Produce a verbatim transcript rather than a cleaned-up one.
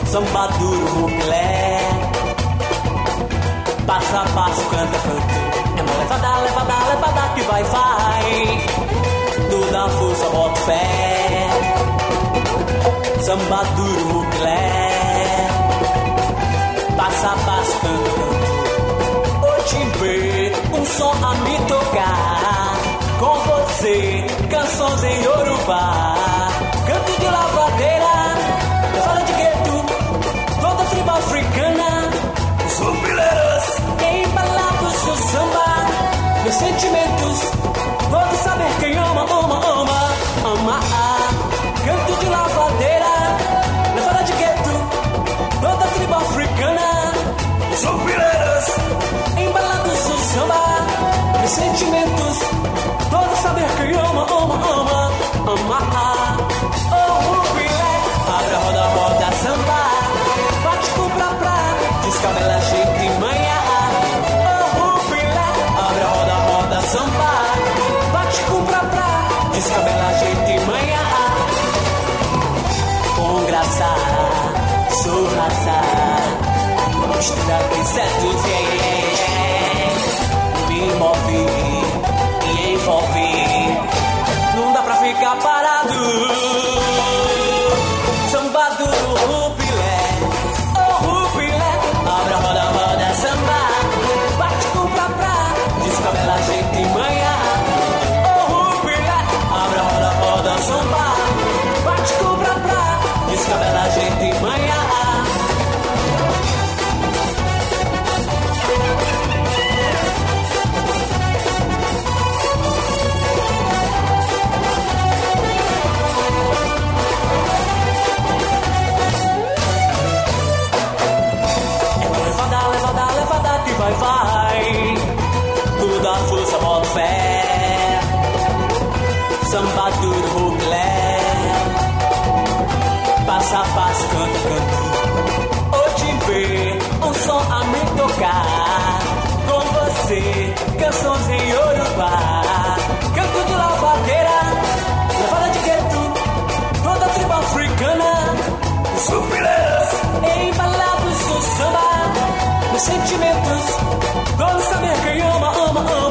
samba duro, rupilé. Passo a passo, canta, canta. É uma levada, levada, levada que vai, vai. Toda a força, bota fé. Samba duro, rupilé. Passo a passo, canta, canta. O timbre, um som a me tocar. Com você, canções em Yorubá. Canto de lavadeira, fala de gueto, toda tribo africana. Os rupileiros embalados no samba. Meus sentimentos, todos saber quem ama, ama, ama, ama. Canto de lavadeira, fala de gueto, toda tribo africana. Os rupileiros embalados no samba. Meus sentimentos, todos saber quem ama, ama, ama, ama. Oh, rupilé, abre a roda, roda, samba. Bate com pra pra, descabela, jeito e manhã. Oh, rupilé, abre a roda, roda, samba. Bate com pra pra, descabela, jeito e manhã. Com graça, sou raça. Mistura princessos, yeah, yeah, yeah. Me move e envolve. Não dá pra ficar parado. Samba duro, rupilé. Oh, rupilé. Abre a roda, roda, samba. Bate com pra pra, descabela, jeito e manhã. Oh, rupilé. Abre a roda, roda, samba. Bate com pra pra, descabela, jeito e manhã. Vai, vai, toda a força, bota fé. Samba duro, rupilé. Passo a passo, canto, canto. O timbre, um som a me tocar. Com você, canções em Yorubá. Canto de lavadeira, levada de gueto, toda a tribo africana. Os rupileiros embalados no samba. Meus sentimentos, todos saber quem ama, ama, ama.